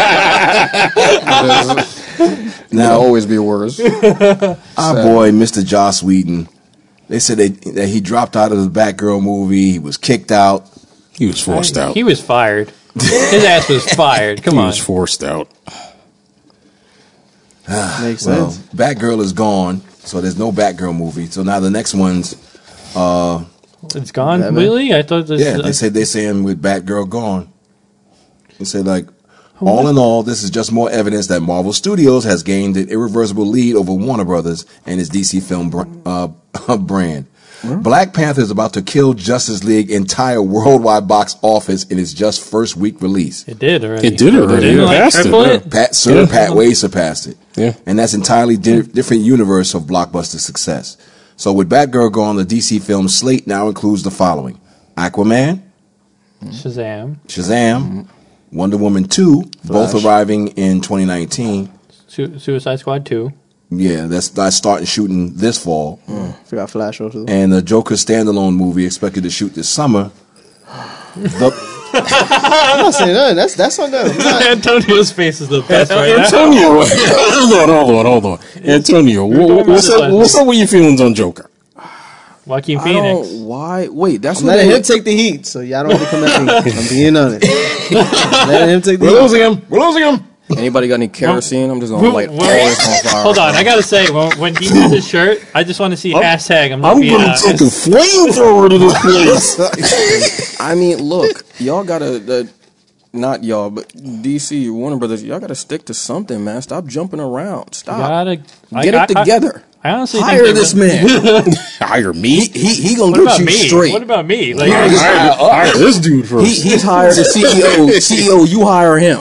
Now always be worse. Our boy, Mister Joss Whedon. They said they, that he dropped out of the Batgirl movie. He was kicked out. He was forced out. He was fired. His ass was fired. Come He on. was forced out. makes Well, sense. Batgirl is gone, so there's no Batgirl movie. So now the next one's, uh, It's gone Batman. completely? I thought this. yeah, they said they saying with Batgirl gone. They said like, all in all, this is just more evidence that Marvel Studios has gained an irreversible lead over Warner Brothers and its D C film br- uh, brand. Black Panther is about to kill Justice League entire worldwide box office in its just first week release. It did already. It did already. Didn't It like passed triple it. it? Pat Sir Yeah. Pat way surpassed it. Yeah. And that's entirely di- different universe of blockbuster success. So with Batgirl gone, the D C film slate now includes the following: Aquaman, Shazam. Shazam, Wonder Woman two, both arriving in twenty nineteen. Su- Suicide Squad two. Yeah, that's, that's starting shooting this fall. Forgot Flash also. And the Joker standalone movie expected to shoot this summer. The, I'm not saying nothing. That's that's on them. I'm not- Antonio's face is the best right now. Antonio, hold on, hold on, hold on. Antonio, wha- what's up, what's up with your feelings on Joker? Joaquin I Phoenix. don't, why? Wait, that's I'm what letting they, him take the heat, so y'all don't have to come at me. I'm being honest. Letting him take the we're heat. losing him. We're losing him. Anybody got any kerosene? I'm just gonna light all this on fire. Hold on, I gotta say, when, when he did his shirt, I just want to see hashtag. I'm, I'm being gonna honest. take a flamethrower to this place. I mean, look, y'all gotta, uh, not y'all, but D C, Warner Brothers, y'all gotta stick to something, man. Stop jumping around. Stop. Gotta I- Get I- it together. I, I honestly Hire think they this would- man. Hire he, me. he he gonna What get about you me? straight. What about me? Like, Hire, hire this dude first. He, he's hired the C E O. C E O, you hire him.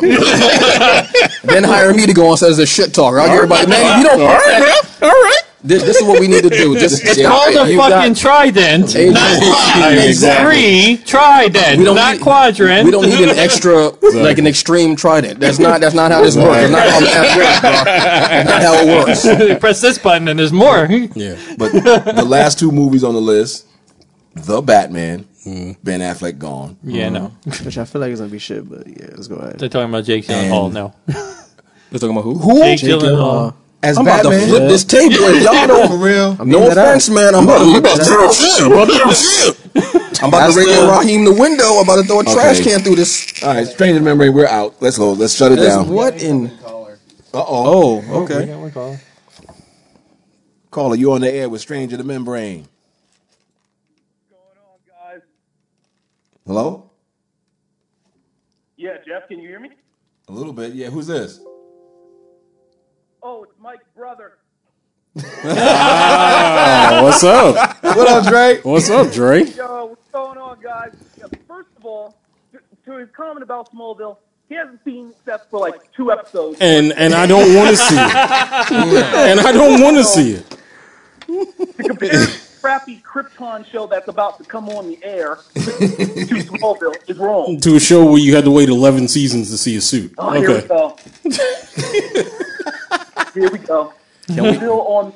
Then hire me to go on set as a shit talker. I'll get everybody, man, you don't. All right, man. All right. This, this is what we need to do. Just it's yeah, called a you fucking got- trident, Hey, not exactly. three trident, We don't not need- quadrant. We don't need an extra, like an extreme trident. That's not. That's not how this works. That's not how math works, bro. That's not how it works. Press this button and there's more. Yeah. But the last two movies on the list, The Batman, Ben Affleck gone. Yeah, no. Which I feel like it's gonna be shit, but yeah, let's go ahead. They're talking about Jake And- Gyllenhaal. No, You're talking about who? Who? Jake Jake Gyllenhaal. Gyllenhaal. As I'm about to Batman? flip this table. If y'all know for real. I'm No being that offense, man. I'm about, I'm about, to, I'm about to ring on Raheem the window. I'm about to throw a trash Okay. can through this. All right, Stranger Memory, we're out. Let's go. Let's shut it down. What in? Uh-oh. Oh, We okay. got one call. Caller, you on the air with Stranger the Membrane. Hello? Yeah, Jeff, can you hear me? A little bit. Yeah, who's this? Oh, it's Mike's brother. Oh, what's up? What up, Dre? What's up, Dre? Yo, what's going on, guys? Yeah, first of all, to, to his comment about Smallville, he hasn't seen except for like two episodes. And and I don't want to see it. And I don't want to see it. To compare the crappy Krypton show that's about to come on the air to Smallville is wrong. To a show where you had to wait eleven seasons to see a suit. Oh, here we Okay. go. Here we go. Still on.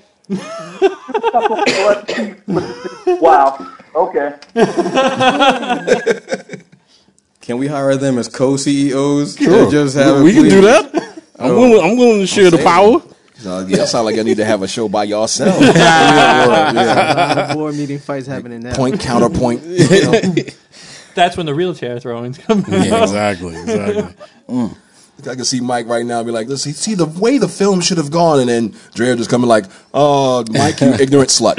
Wow. Okay. Can we hire them as co-C E Os? Sure. Just have it, We can do please? that. I'm willing. I'm willing to share the power. Uh, yeah, sound like I need to have a show by yourself. A lot of board meeting fights happening now. Point, counterpoint. You know? That's when the wheelchair throwing's coming. Yeah, exactly. Exactly. I can see Mike right now be like, "Listen, see the way the film should have gone," and then Dre just coming like, "Oh, Mike, you ignorant slut."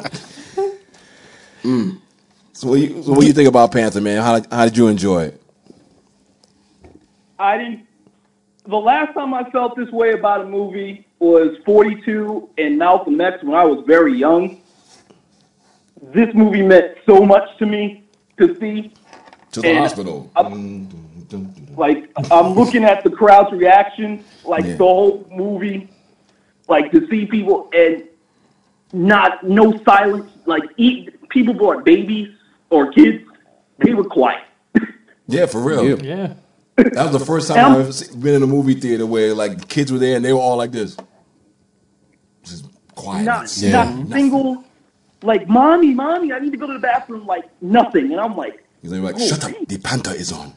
mm. So, what you, so what do you think about Panther, man? How how did you enjoy it? I didn't. The last time I felt this way about a movie was forty-two and Malcolm X when I was very young. This movie meant so much to me to see. To the And hospital. I'm- Like, I'm looking at the crowd's reaction, like Yeah. the whole movie, like to see people and not, no silence, like eat, people brought babies or kids, they were quiet. Yeah, for real. Yeah. Yeah. That was the first time I've ever se- been in a movie theater where like kids were there and they were all like this. Just quiet. Not, Yeah. not single, like, mommy, mommy, I need to go to the bathroom, like nothing. And I'm like, He's like, oh, shut up, man. the Panther is on.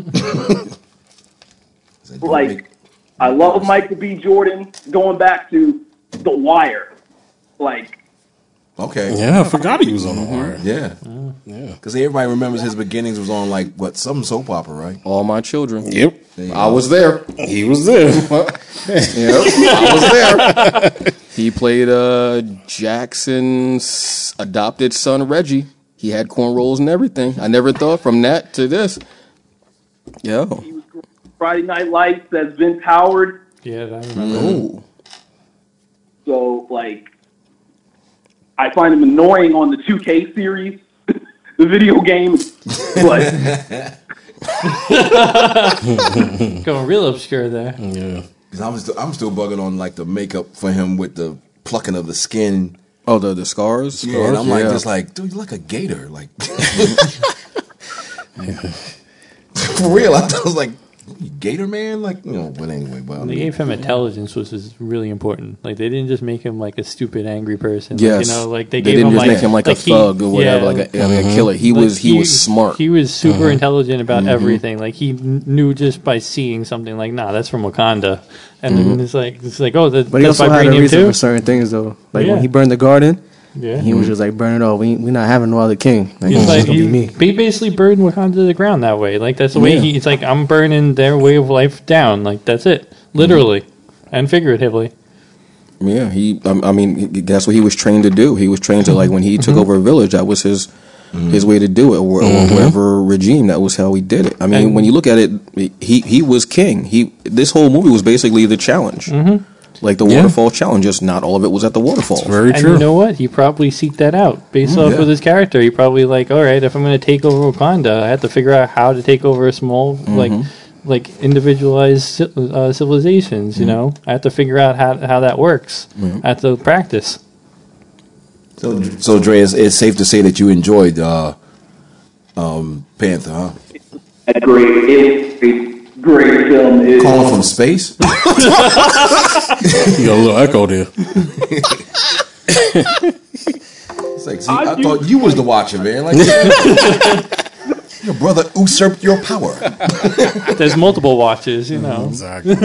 Like, don't Like, make- I love Michael B. Jordan going back to The Wire. Like, okay. Yeah, I forgot he was on the wire. Yeah. Yeah. Because everybody remembers his beginnings was on like what some soap opera, right? All My Children. Yep. There you I go. was there. He was there. Yep, I was there. He played uh, Jackson's adopted son, Reggie. He had cornrows and everything. I never thought from that to this. Yo. Friday Night Lights as Vince Howard. Yeah, I remember. Ooh. So, like, I find him annoying on the two K series, the video game. But Going real obscure there. Yeah. 'Cause I'm still, I'm still bugging on like the makeup for him with the plucking of the skin. Oh, the the scars. Yeah, and I'm like, Yeah. just like, dude, you like a gator, like. For real, I thought I was like, you gator man, like you know. But anyway, but I They mean, gave him intelligence, which is really important. Like they didn't just make him like a stupid, angry person. Yes. Like, you know, like they, They gave didn't him just like make him like, a he- thug or whatever, yeah, like a, I mean, a killer. He like, was he, was smart. He was super intelligent about everything. Like he kn- knew just by seeing something. Like, nah, that's from Wakanda. And then it's like it's like, oh, that, But he that's also had a vibranium reason too. for certain things, though. Like Yeah. when he burned the garden, Yeah, he was just like, burn it all. We we not having no other king. Like, He's it's like gonna he, be me. he basically burned Wakanda to the ground that way. Like that's the way Yeah. he. It's like I'm burning their way of life down. Like that's it, literally and figuratively. Yeah, he. I, I mean, he- that's what he was trained to do. He was trained to like when he took over a village. That was his his way to do it, or, or whatever regime. That was how he did it. I mean, And- when you look at it, he he was king. He this whole movie was basically the challenge, like the waterfall challenge. Just not all of it was at the waterfall. Very And true. you know what? He probably seeked that out based off yeah. of his character. He probably like, all right, if I'm going to take over Wakanda, I have to figure out how to take over a small, like, like individualized ci- uh, civilizations. You know, I have to figure out how how that works. I have to practice. so so Dre, it's, it's safe to say that you enjoyed uh, um, Panther, huh? a great, it's a great film. It, Calling from space. You got a little echo there. It's like, see, I, I do- thought you was the watcher, man. Like, your brother usurped your power. There's multiple watches. You know, Exactly.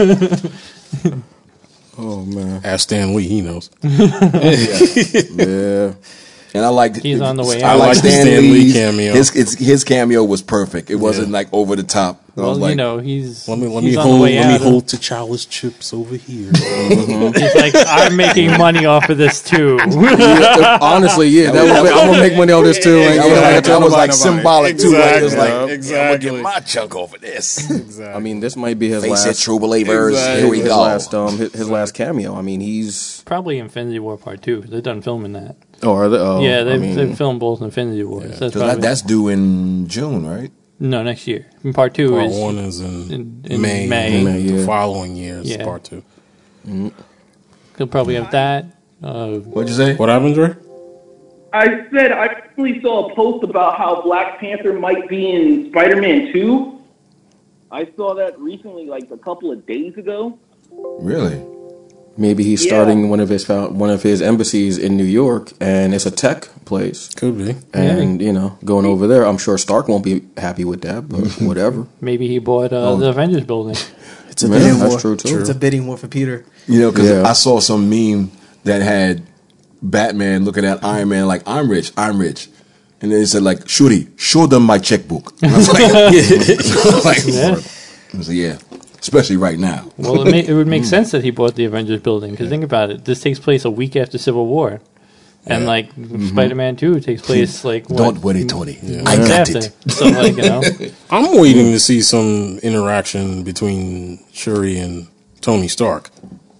Oh man, Ask Stan Lee, he knows. yeah. And I like He's on the way I out. like I like the Stan, Stan Lee Lee's cameo. His, his his cameo was perfect. It wasn't Yeah. like over the top. I well, was like, you know, he's Let me let he's me on the hold way let me out. hold T'Challa's chips over here. He's like, I'm making money off of this too. Yeah, honestly, yeah, that was, I'm gonna make money on this too. Like, that yeah, was, like, like, that was like Nobody. symbolic too. Like, it was like, Exactly. Exactly. I'm gonna get my chunk over this. Exactly. I mean, this might be his Face it, last. true believers. Exactly. Here we his go. last um his, his last cameo. I mean, he's Probably Infinity War Part Two. They're done filming that. oh, are they, oh yeah, they I mean, they filmed both Infinity Wars. That's 'Cause probably, that, that's due in June, right? no next year. And part two Part is one is in, in- in May. May. and May, The yeah. following year is Yeah. part two. he'll probably have that. Uh, What'd you say? What happened, Dre? I said I actually saw a post about how Black Panther might be in Spider-Man two. I saw that recently, like a couple of days ago. Really? maybe he's Yeah. starting one of his fou- one of his embassies in New York, and it's a tech place. Could be. And you know, going over there, I'm sure Stark won't be happy with that, but whatever. maybe he bought uh, the Avengers building. It's a Yeah, bidding that's war. true, too. It's a bidding war for Peter. You know, because Yeah. I saw some meme that had Batman looking at Iron Man like, I'm rich, I'm rich. And then he said, like, Shuri, show them my checkbook. And I was like, I was like, Yeah. I was like, yeah, especially right now. Well, it, may, it would make sense that he bought the Avengers building because think about it. This takes place a week after Civil War. And Yeah. like Mm-hmm. Spider-Man two takes place like what, Don't worry, Tony. I months got after. it. So like you know, I'm waiting to see some interaction between Shuri and Tony Stark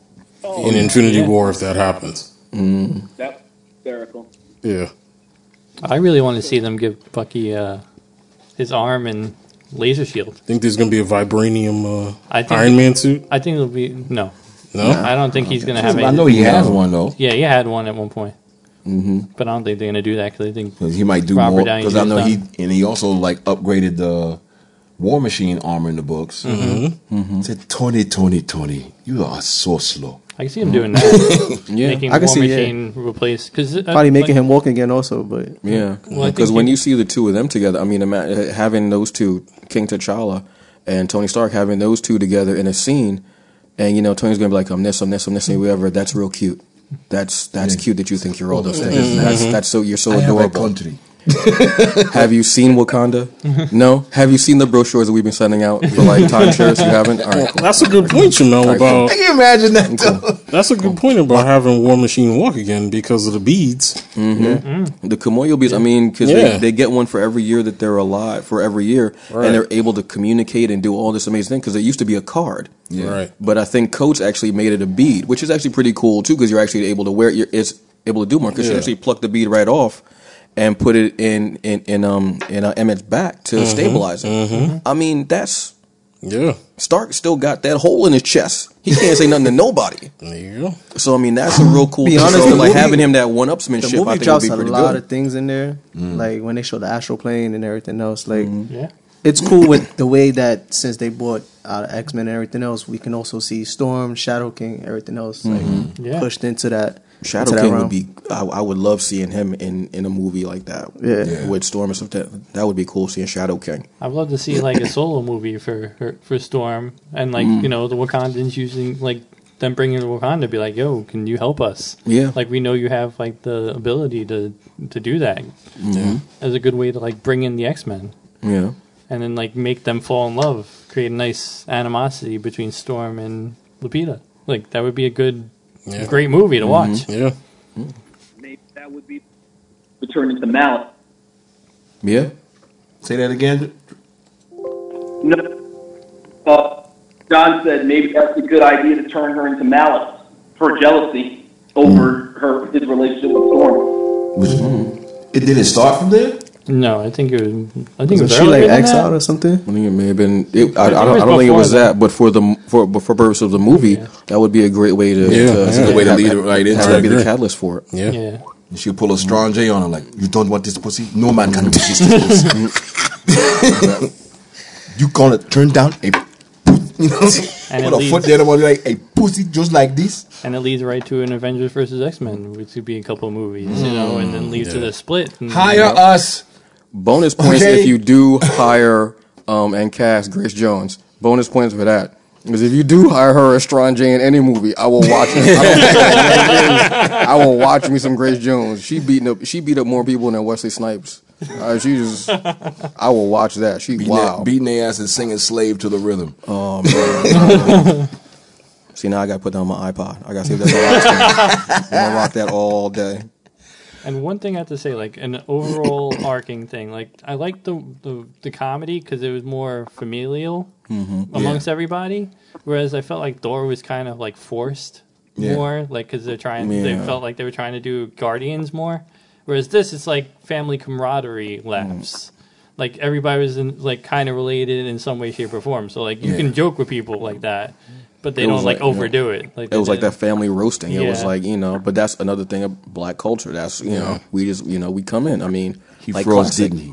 in Infinity yeah. War if that happens. That's hysterical. Yeah. I really want to see them give Bucky uh, his arm and laser shield. Think there's going to be a vibranium uh, I think Iron Man suit? I think it'll be no. No? I don't think he's gonna have. I any- know he has one though. Yeah, he had one at one point. Mm-hmm. But I don't think they're gonna do that because I think 'Cause he might do Robert more. Downey Because I know Junior's he and he also like upgraded the War Machine armor in the books. Mm-hmm. Said Tony, Tony, Tony, you are so slow. I can see him doing that. Yeah. Making I can War see, yeah. Machine replace because uh, Probably making him walk again also, but Yeah, Well, I because think when he- you see the two of them together, I mean, ima- having those two, King T'Challa and Tony Stark, having those two together in a scene, and you know, Tony's gonna be like, "I'm this, I'm this, I'm this, and whatever." That's real cute. That's that's cute that you think you're all those things. That's that's so you're so I have a adorable. country. Have you seen Wakanda? No. Have you seen the brochures that we've been sending out for like timeshares? You haven't. All right. Cool. That's a good point, Jamel, about Can you imagine that though? that's a good point about having War Machine walk again because of the beads. The Kamoyo beads, I mean, because Yeah. they, they get one for every year that they're alive, for every year, Right. and they're able to communicate and do all this amazing thing because it used to be a card. Right. But I think Coach actually made it a bead, which is actually pretty cool too because you're actually able to wear it. You're, it's able to do more because you Yeah. actually pluck the bead right off and put it in in in um in uh, Emmett's back to stabilize it. I mean, that's Yeah. Stark still got that hole in his chest. He can't say nothing to nobody. There you go. So I mean, that's a real cool. Be thing. honest, So, the like movie- having him that one the upsmanship, I movie think would drops be a pretty lot good. of things in there, like when they show the astral plane and everything else. Like yeah. it's cool with the way that since they brought out X Men and everything else, we can also see Storm, Shadow King, everything else like Yeah. pushed into that. Shadow into that King realm. would be. I, I would love seeing him in, in a movie like that. Yeah. Yeah. with Storm and stuff. That, that would be cool. Seeing Shadow King. I'd love to see like a solo movie for for, for Storm and like Mm. you know the Wakandans using like them bringing the Wakanda be like, yo, can you help us? Yeah. Like we know you have like the ability to to do that. Mm-hmm. As a good way to like bring in the X Men Yeah, and then like make them fall in love, create a nice animosity between Storm and Lupita. Like that would be a good, Yeah. great movie to watch. Yeah. Maybe that would be return into Mallet. yeah. Say that again. No, uh, John said maybe that's a good idea to turn her into Mallet for jealousy over her his relationship with Storm. It did it start from there? No, I think it was. I think it Was was she like earlier than exiled that. or something? I think it may have been. It, I, I, I think don't. it was I don't think it was before that. But for the for but for purpose of the movie, that would be a great way to. Yeah, to, that's to a good way to have- lead it right into have that it. be the I agree. catalyst for it. Yeah. Yeah. She'll pull a strong J on her like, you don't want this pussy? No man can resist this pussy. You gonna turn down a you know, And put it a foot leads- there and like a pussy just like this. And it leads right to an Avengers versus X Men, which could be a couple of movies, you know, and then leads to the split. And, Hire us. Bonus points Okay. if you do hire um, and cast Grace Jones. Bonus points for that. Because if you do hire her as Strong J in any movie, I will watch it. I, don't care what it is. I will watch me some Grace Jones. She beating up. She beat up more people than Wesley Snipes. Uh, she just. I will watch that. She Beating, wow. their, beating their ass and singing slave to the rhythm. Oh man. See, now I got to put that on my iPod. I got to see if that's all I'm gonna rock that all day. And one thing I have to say, like an overall arcing thing, like I like the the, the comedy because it was more familial amongst everybody, whereas I felt like Thor was kind of like forced Yeah. more, like because they're trying, they Yeah. felt like they were trying to do Guardians more, whereas this is like family camaraderie laughs. Like everybody was in, like kind of related in some way, shape, or form. So like you Yeah. can joke with people like that, but they It don't was like, like, you know, overdo it. Like It was they like that did. family roasting. It was Yeah. like, you know, but that's another thing of black culture. That's, you know, we just, you know, we come in. I mean, He like froze, classic. didn't he?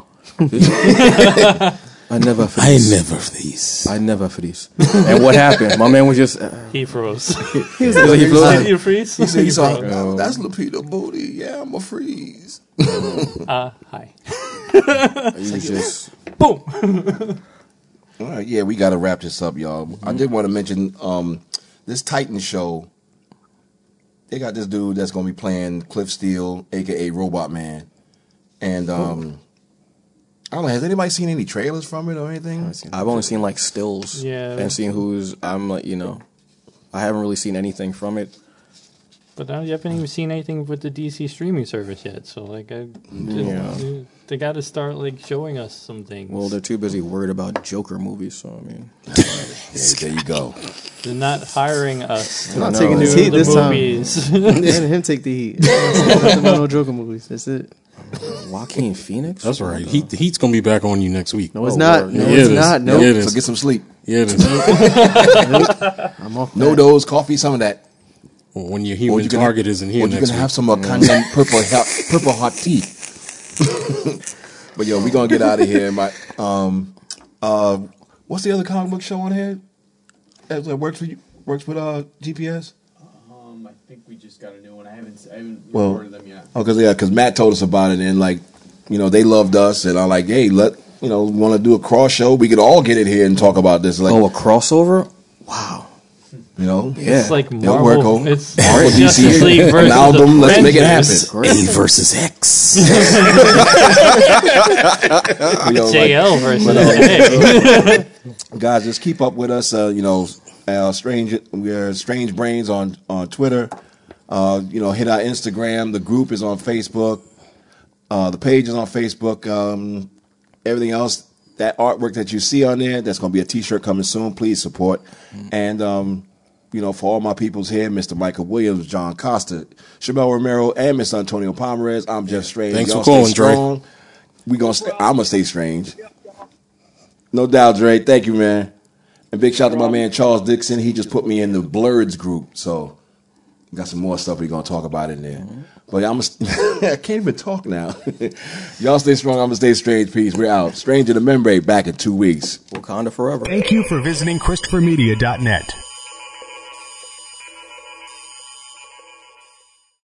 I never for I this. never freeze. I never for this. And what happened? My man was just. Uh, He froze. he flew- Did you freeze? He said, he saw, Oh. that's Lupita Booty. Yeah, I'm a freeze. Uh, hi. he was just. Boom. All right, yeah, we got to wrap this up, y'all. I did want to mention um, this Titan show. They got this dude that's going to be playing Cliff Steele, a k a. Robot Man. And um, I don't know, has anybody seen any trailers from it or anything? I've only seen like stills. Yeah. And seen who's. I'm like, you know, I haven't really seen anything from it. But I haven't even seen anything with the D C streaming service yet. So like, I, Yeah. they got to start like showing us some things. Well, they're too busy worried about Joker movies. So I mean, there you go. They're not hiring us. I'm not to taking do this heat the this time. movies. Letting him take the heat. Nothing about no Joker movies. That's it. Joaquin Phoenix. That's right. Heat, the heat's gonna be back on you next week. No, it's Oh, not. Lord. No, Yeah, it's it is. not. No, Yeah, it is. So get some sleep. Yeah, it is. I'm off. No that. dose, coffee, some of that. When your Or human you can- target isn't here Or you next can week. have some uh, Kangen purple hot, purple hot tea. But yo, we gonna get out of here. My um, uh, what's the other comic book show on here that that works for you? Works with uh G P S? Um, I think we just got a new one. I haven't, I haven't Well, recorded them yet. Oh, cause yeah, cause Matt told us about it, and like, you know, they loved us, and I'm like, hey, let you know, want to do a cross show? We could all get in here and talk about this. Like, Oh, a crossover. Wow. you know, It's like it'll Marvel. work, oh. It's Marvel, Justice D C, League versus Malcolm, let's make it Avengers. happen. A versus X. You know, J L like- versus but, uh, A. guys, just keep up with us. Uh, you know, uh, strange. We're Strange Brains on on Twitter. Uh, you know, hit our Instagram. The group is on Facebook. Uh, the page is on Facebook. Um, everything else, that artwork that you see on there, that's going to be a T-shirt coming soon. Please support. And um, you know, for all my peoples here, Mister Michael Williams, John Costa, Shabel Romero, and Mister Antonio Pomerez. I'm Jeff Strange. Thanks Y'all for calling, stay Dre. strong. We gonna. Stay, I'm gonna stay strange. No doubt, Dre. Thank you, man. And big shout out to my man Charles Dixon. He just put me in the Blurreds group, so got some more stuff we're gonna talk about in there. But I'm I can't even talk now. Y'all stay strong. I'm gonna stay strange. Peace. We're out. Strange in the Membrane back in two weeks. Wakanda forever. Thank you for visiting Christopher Media dot net.